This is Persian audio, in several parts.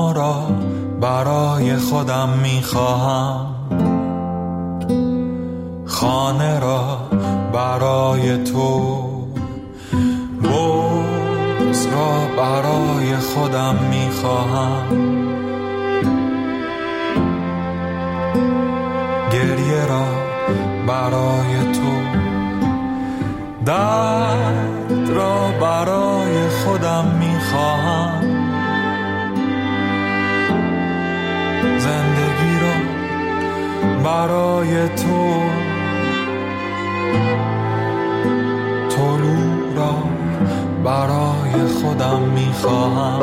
ما را برای خودم میخواهم، خانه را برای تو، بغض را برای خودم میخواهم، گریه را برای تو، درد را برای خودم میخواهم، زندگی را برای تو، طلوع را برای خودم میخواهم،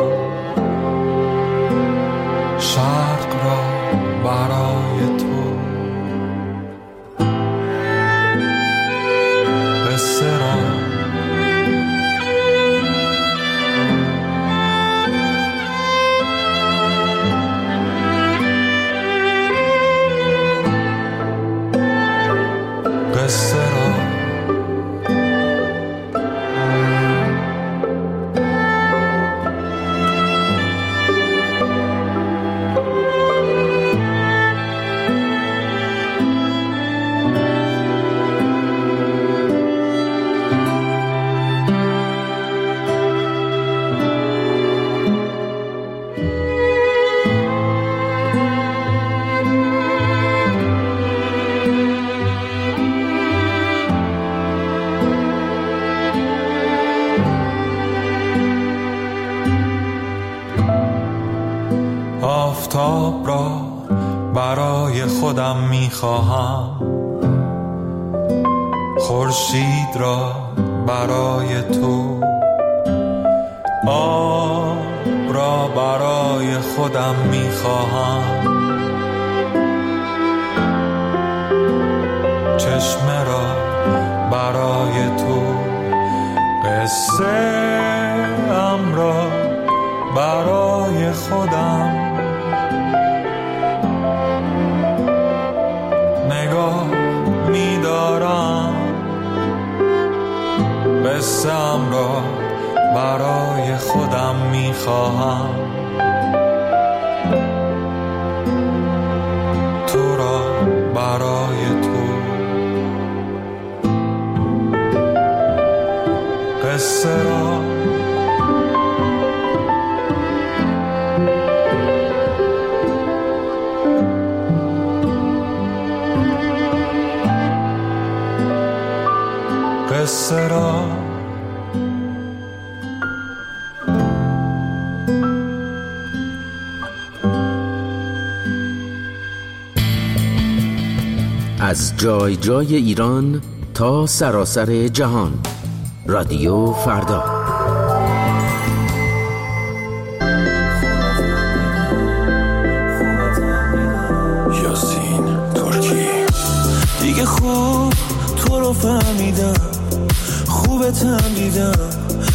شرق را برای تو، قصه را قصه را آفتاب را برای خودم میخواهم، خورشید را برای تو، آب را برای خودم میخواهم، چشمه را برای تو، قصه ام را برای خودم، نگاه می‌دارم قصه‌ام را برای خودم می‌خواهم، تو را برای تو، قصه را قصه را از جای جای ایران تا سراسر جهان، رادیو فردا. یاسین ترکی. دیگه خوب تو رو فهمیدم، خوبتم دیدم،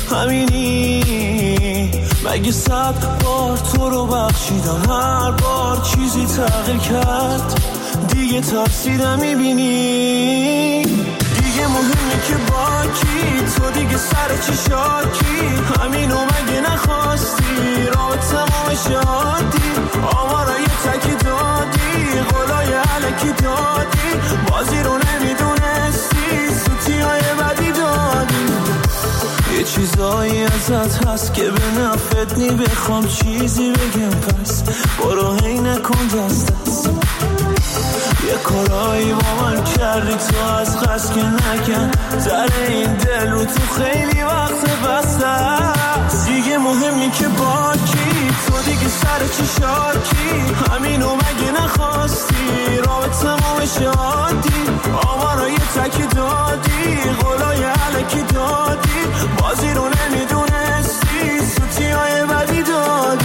همینی مگه 100 بار تو رو بخشیدم، هر بار چیزی تغییر کرد، دیگه ترسیدم میبینی، دیگه مهمه که با کی، تو دیگه سر چی شاکی، همینو مگه نخواستی، رابطمو شادی، آمارای تکی دادی، قولای علکی دادی، بازی رو نمیدونستی، سوتی های بدی دادی، یه چیزایی ازت هست که به نفت نی، بخوام چیزی بگم پس برو هی نکن دست دست، یه کارایی با من کردی تو از قصد که نکن، در این دل رو تو خیلی وقت بسته است، دیگه مهمی که با کی، تو دیگه سر چی شاکی، همینو مگه نخواستی، رابطمو شادی، آمارای تکی دادی، قولای علکی دادی، بازی رو نمیدونستی، سوتی های بدی دادی،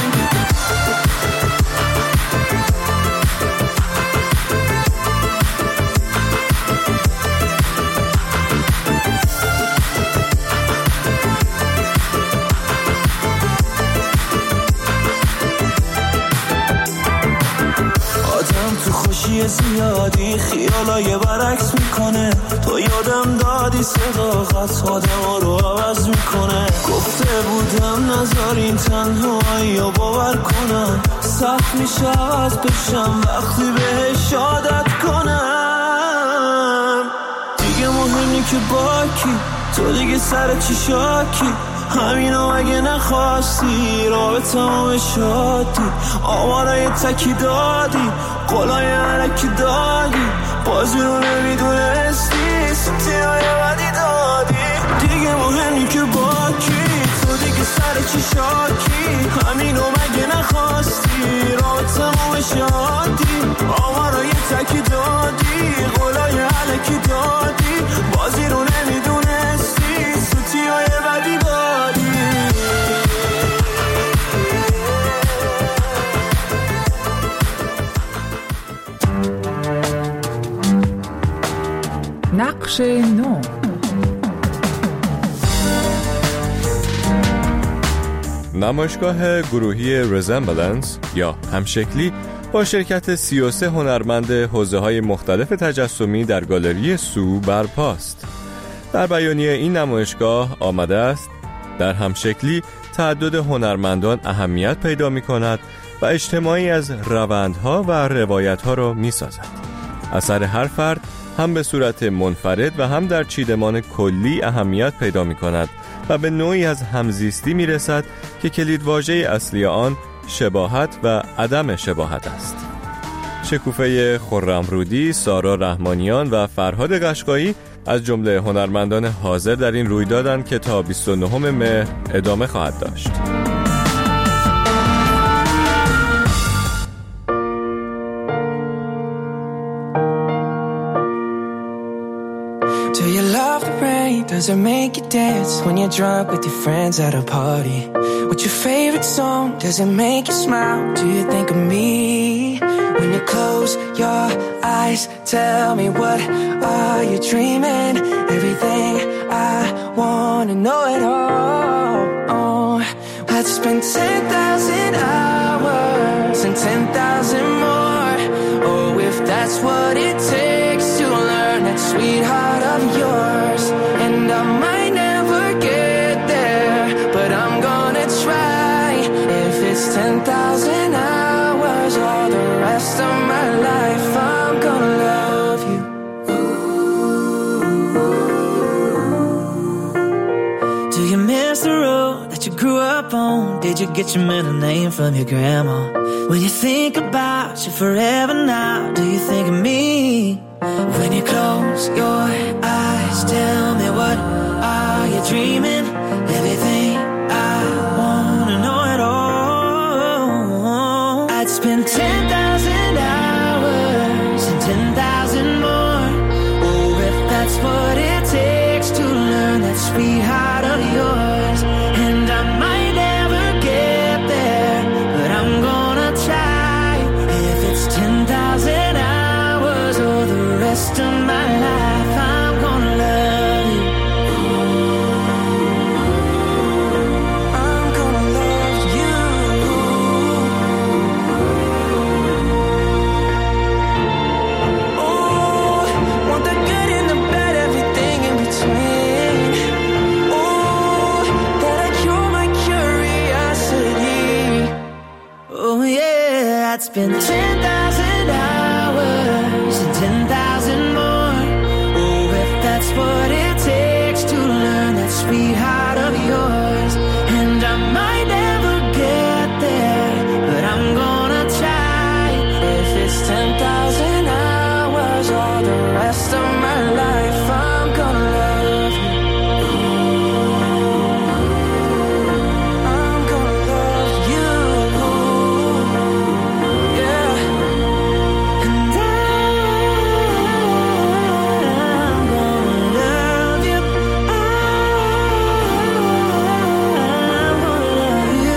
زیادی داری خیالای برعکس میکنه. تو یادم دادی صداقت آدم رو عوض میکنه. گفته بودم نذارین تنهایی رو باور کنم. سخت میشه عوض بشم وقتی بهش عادت کنم. دیگه مهمی که با کی، تو دیگه سر چی شاکی. همینو اگه نخواستی رابطه‌مو شادی. آوارای تکی دادی، قولای علکی دادی. بازی رو نمیدونستی، سوتیای بدی دادی. دیگه مهمی که با کی، تو دیگه سر چی شاکی. همینو مگه نخواستی رابطه‌مو شادی. آوارای تکی دادی، قولای علکی دادی. بازی رو نمیدونستی، سوتیای بدی دادی. نقش نو. نمایشگاه گروهی رزمبلنس یا همشکلی با شرکت 33 هنرمند حوزه‌های مختلف تجسمی در گالری سو برپاست. در بیانیه این نمایشگاه آمده است در همشکلی تعدد هنرمندان اهمیت پیدا می‌کند و اجتماعی از روندها و روایت‌ها را می‌سازد. اثر هر فرد هم به صورت منفرد و هم در چیدمان کلی اهمیت پیدا می‌کند و به نوعی از همزیستی می‌رسد که کلیدواژه اصلی آن شباهت و عدم شباهت است. شکوفه خرمرودی، سارا رحمانیان و فرهاد قشقایی از جمله هنرمندان حاضر در این رویدادند که تا 29 مهر ادامه خواهد داشت. Do you love the rain? Does it make you dance when you're drunk with your friends at a party? What's your favorite song? Does it make you smile? Do you think of me? When you close your eyes, tell me what are you dreaming? Everything I wanna know it all. Oh, I'd spend 10,000 hours and 10,000 more. Oh, if that's what it takes to learn that sweetheart of yours. And I might never get there, but I'm gonna try. If it's 10,000 hours or the rest of my life, I'm gonna love you. Do you miss the road that you grew up on? Did you get your middle name from your grandma? When you think about you forever now, do you think of me? When you close your eyes, tell me what are you dreaming? Everything I wanna know it all. I'd spend 10,000 hours and 10,000 more. Oh, if that's what it takes to learn that sweetheart of yours. And I might never get there, but I'm gonna try. If it's 10,000 hours or the rest of my life, I'm gonna love you. I'm gonna love you. Oh, want the good and the bad, everything in between. Oh, that'll cure my curiosity. Oh yeah, I'd spend 10,000 hours and 10,000 more. Oh, if that's what it takes to learn that sweetheart of yours. And I might never get there, but I'm gonna try. If it's 10,000 hours or the rest of my life, I'm gonna love you. I'm gonna love you. Yeah. And I'm gonna love you. I'm gonna love you.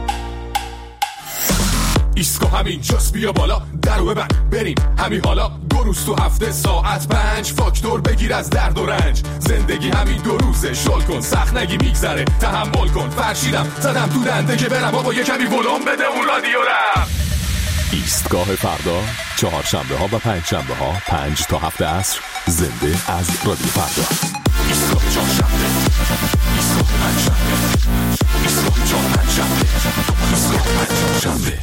ایسکو همین جاست، بیا بالا، درو ببر بریم همین حالا. 2 روز تو هفته ساعت 5 فاکتور بگیر از درد و رنج. زندگی همین 2 روزه، شل کن سخت نگی میگذره، تحمل کن. فرشیدم زدم تو دنده که برم بابا یه کمی ولوم بده اون رادیو رم. ایستگاه فردا، 4 شنبه ها و 5 شنبه ها 5 تا 7 عصر، زنده از رادیو فردا. ایستگاه 4 شنبه، ایستگاه 5 شنبه، ایستگاه 4 5 شنبه، ایستگاه 5 شنبه.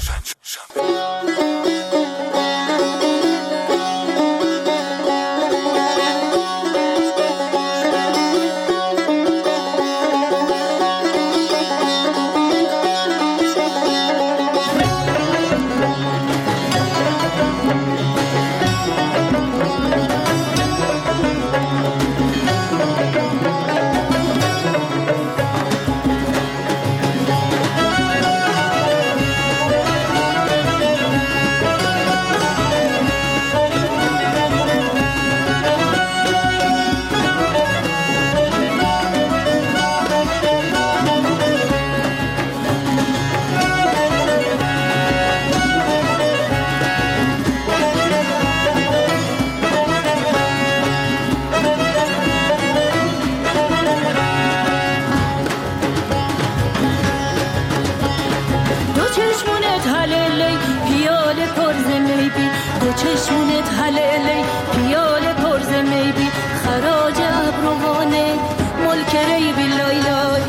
چشمونت حلله پیاله پرز میبی خراج ابروانه ملک ریبی لای لای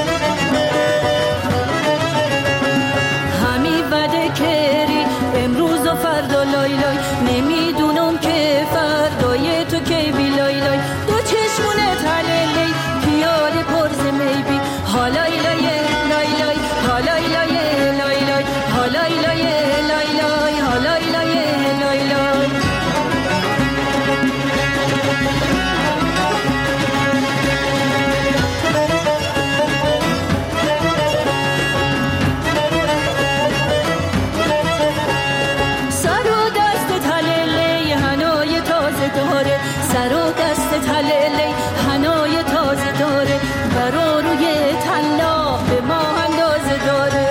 همی بده کری امروز و فردا لای لای نمیدونم که فردای تو کی بی لای لای. 2 چشمونت حلله پیاله پرز میبی حالای لای لای لای حالای لای لای لای حالای لای لای لای حالای لای لای لای. سر و دست تلله هنای تازه داره، سر و دست تلله هنای تازه داره، برا روی طلا به ما اندازه داره.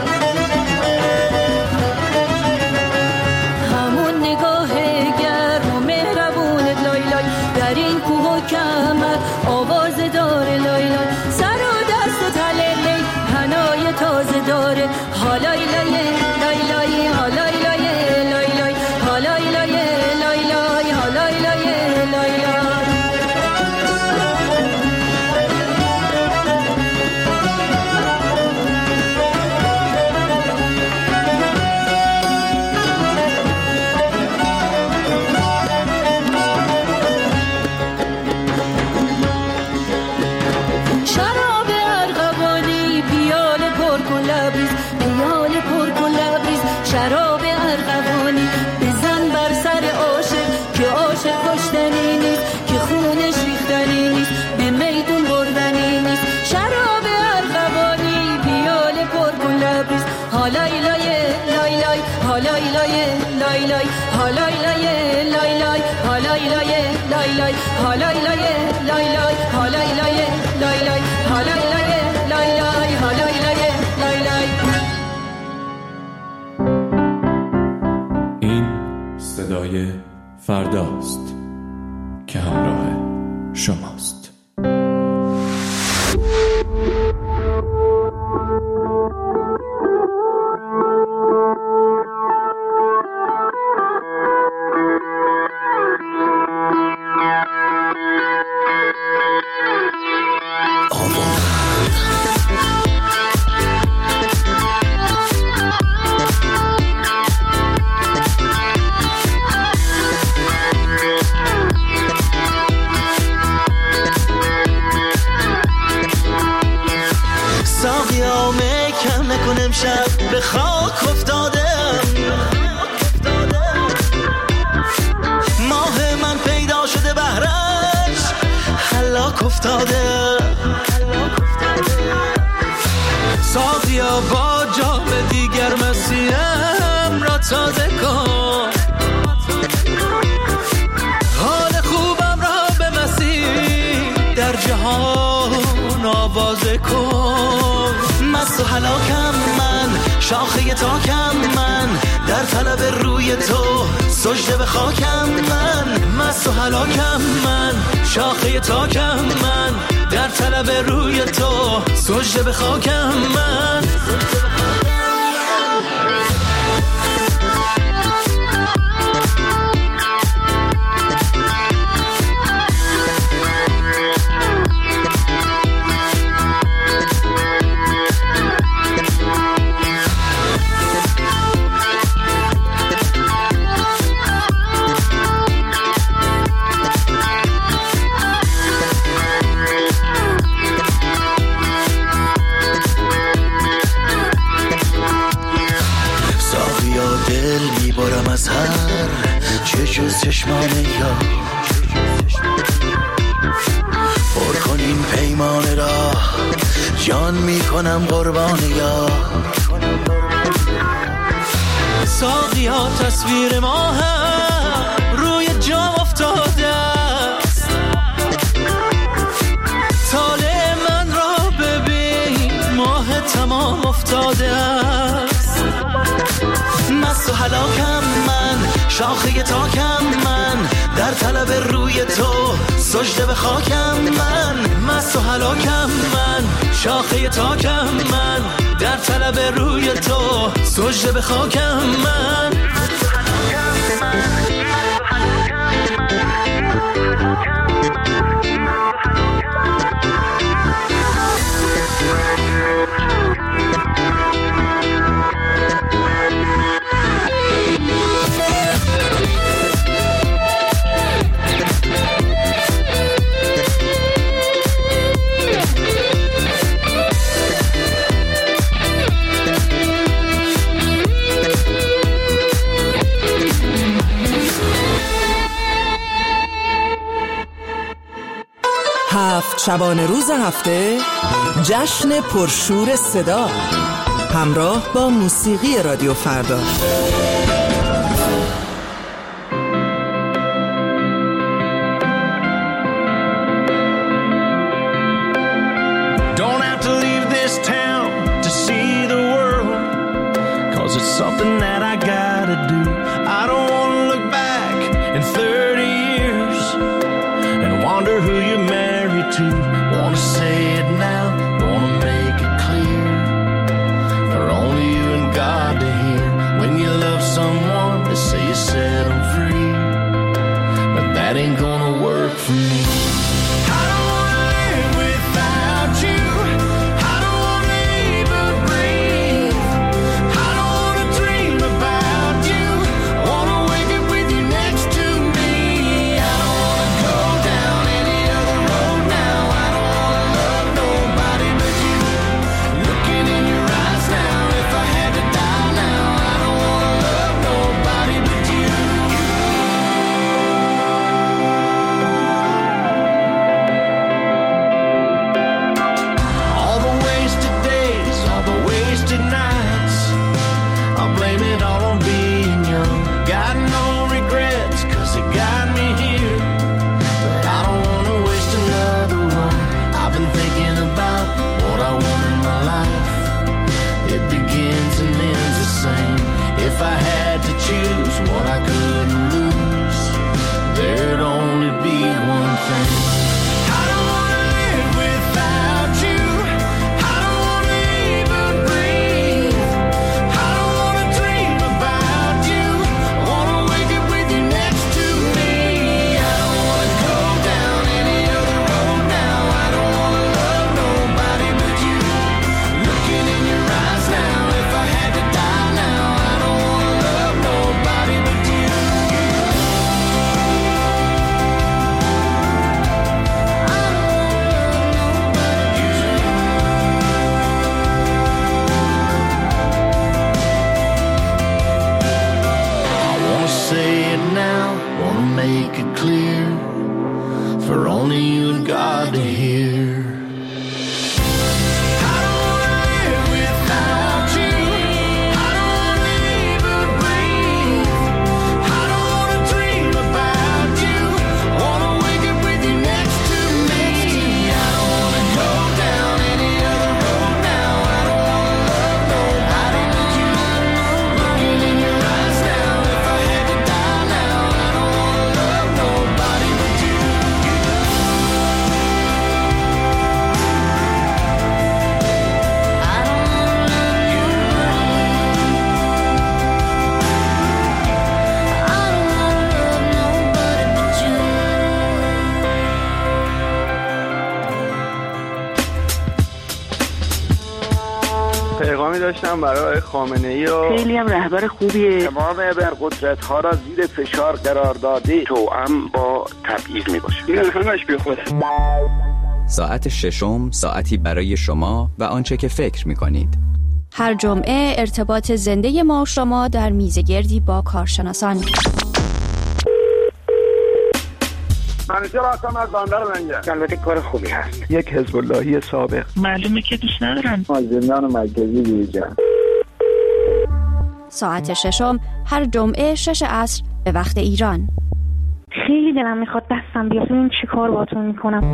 همون نگاه گرم و مهربونت لای لای در این کوه و کمر آواز داره لای لای. سر و دست تلله هنای تازه داره حالای لای لای لای حالای لای لای لای حالای لای لای لای حالای لای لای لای. شراب ارغوانی پیاله پر کن لبریز، پیاله پر کن لبریز. شراب ارغوانی بزن بر سر عاشق که عاشق کشتنی نیست، که خونش ریختنی نیست، به میدون بردنی نیست. شراب ارغوانی پیاله پر کن لبریز حالای لای لای لای حالای لای لای لای حالای لای لای لای حالای لای لای لای حالای لای لای لای حالای لای لای لای حالای لای لای لای حالای لای لای لای. این صدای فرداست که همراه شماست. شب به خاک افتادم، ماه من پیدا شده بهرش هلاک افتاده. ساقیا با جام دیگر مسیرم را تازه کن، حال خوبم را به مسیح در جهان آوازه کن. مست و هلاکم من، شاخه تاکم من، در طلب روی تو سجده به خاکم من، مست و هلاکم من، شاخه تاکم من، در طلب روی تو سجده به خاکم من. از هر چه جز چشمان یا پر کن این پیمان را، جان می کنم قربان یا. ساقی ها تصویر ما هم روی جام افتاده است، طالع من را ببین ماه تمام افتاده است. مست و هلاکم من، شاخه تاکم من، در طلب روی تو سجده به خاکم من. مست و هلاکم من، شاخه تاکم من، در طلب روی تو سجده به خاکم من. شبانه روز هفته جشن پرشور صدا همراه با موسیقی رادیو فردا. Don't have to leave this town to see the world, 'cause it's something that I gotta do. I don't wanna look back in 30 years and wonder who you're married to. Wanna say it now, wanna make it clear, for only you and God to hear. When you love someone, they say you set them free, but that ain't gonna work for me. I don't wanna live without you. I don't wanna even breathe. I don't wanna dream about you. I wanna wake up with you next to me. I don't wanna go down any other road now. I don't wanna love nobody but you. Looking in your eyes now, if I had to die now, I don't wanna love nobody but you. All the wasted days, all the wasted nights, I'll blame it all on being young. Got no regrets, 'cause it got me here, but I don't wanna waste another one. I've been thinking about what I want in my life. It begins and ends the same. If I had to choose what I couldn't lose, there'd only be one thing. I don't wanna live without you. I don't wanna even breathe. I don't wanna dream about you. I wanna wake up with you next to me. I don't wanna go down any other road now. I don't wanna love nobody but you. Looking in your eyes now, if I had to die now, I don't wanna love nobody but you. I wanna say it now, wanna make it clear, for only you and God to hear. I don't wanna live without you. I don't wanna even breathe. I don't wanna dream about you. I wanna wake up with you next to me. I don't wanna go down any other road now. I don't wanna love nobody but you. Looking in your eyes now, if I had to die now, داشتم برای خامنه‌ای و خیلی هم رهبر خوبیه. تمام ابرقدرت‌ها را زیر فشار قرار داده، توأم با تبعیض میباشه. این همش بیخوده. ساعت ششم، ساعتی برای شما و آنچه که فکر می‌کنید. هر جمعه ارتباط زنده ما و شما در میزگردی با کارشناسان. منیجر آسام از باندر لنگه. البته کار خوبی هست. یک حزب اللهی سابق. معلومه که دوست ندارن. زندان مرکزی بیرجن. ساعت ششم هر جمعه 6 عصر به وقت ایران. خیلی دلم میخواد دستم بیاد. این چی کار باتون میکنم؟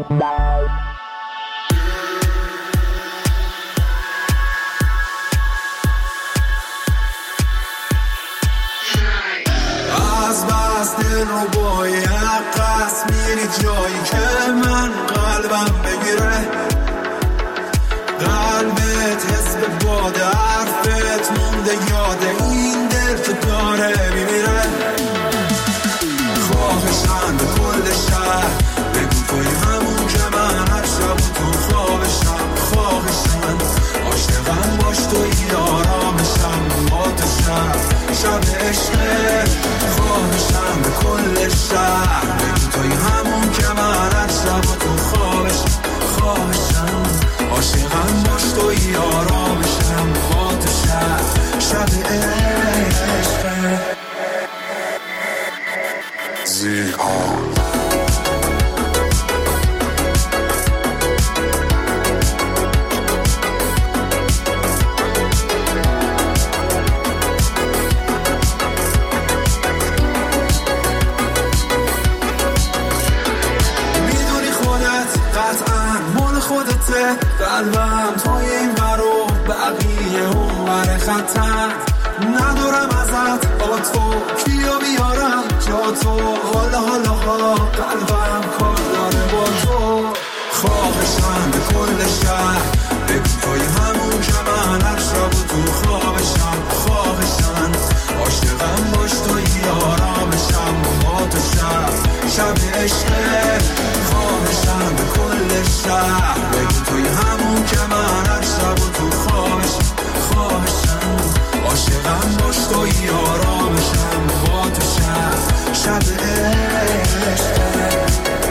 از بس دل رو باید قصد میری جایی که من قلبم بگیره، قلبت حس به باد حرفت مونده یاد این دل که داره میمیره. خواهشم به کل شهر بگو توی همون که من هر شب تو خوابشم. خواهشم عاشقم باش توی آرامشم با تو شب عشقه. خواهشم به کل شهر بگو توی همون که من هر شب تو خوابشم. خواهشم عاشقم باش توی آرامشم با تو شب عشقه. زیرها قلبم توی این برو بقیه اون بر خطر. ندارم ازت با تو کیو بیارم جا تو. حالا قلبم کار داره با تو. خواهشم به کل شهر بگو توی همون که من هر شب تو خوابشم. خواهشم عاشقم باش توی آرامشم با تو شب عشقه. خواهشم به کل شهر بگو توی همون که من هر شب تو خوابشم. خواهشم عاشقم باش توی آرامشم با تو شب عشقه.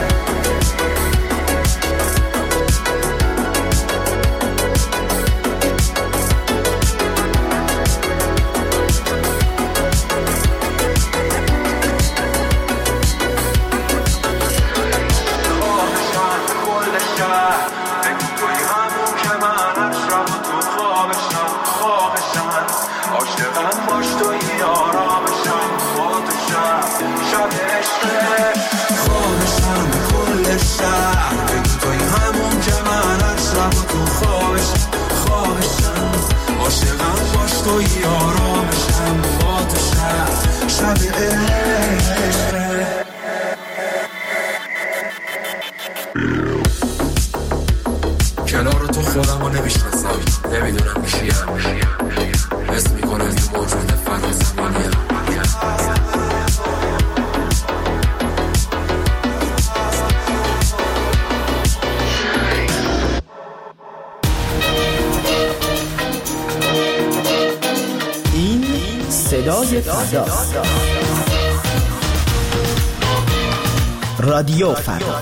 توی آرامشم با تو شب عشقه. کنار تو خودم رو نمیشناسم، نمیدونم کیم، حس میکنم یه موجود فرازمانیم. صدای فردا، رادیو فردا.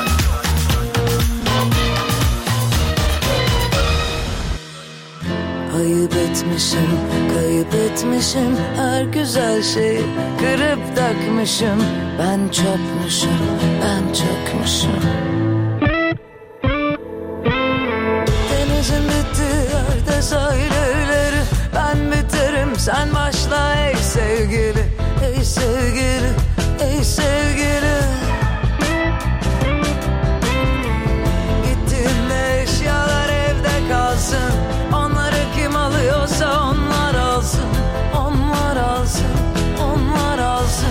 kaybetmişim her güzel şeyi kırıp dökmüşüm. Ben çökmüşüm. Denizin bittiği yerde sahilleri ben biterim, sen başla ey sevgili, ey sevgili, ey sevgili. Gittiğinde eşyalar evde kalsın, onları kim alıyorsa onlar alsın, onlar alsın, onlar alsın.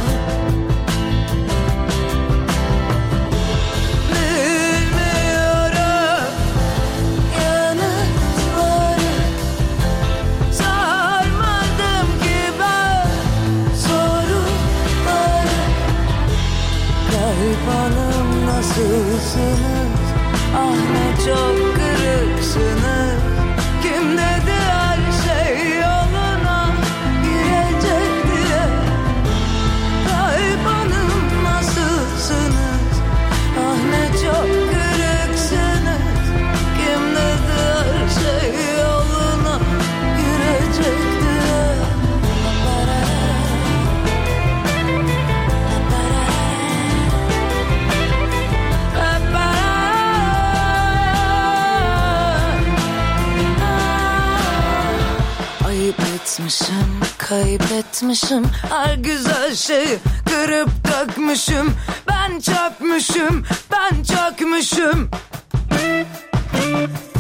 Nasılsınız? Ah ne çok kırıksınız. Kim dedi her kaybetmişim. Her güzel şeyi kırıp dökmüşüm. Ben çökmüşüm, ben çökmüşüm.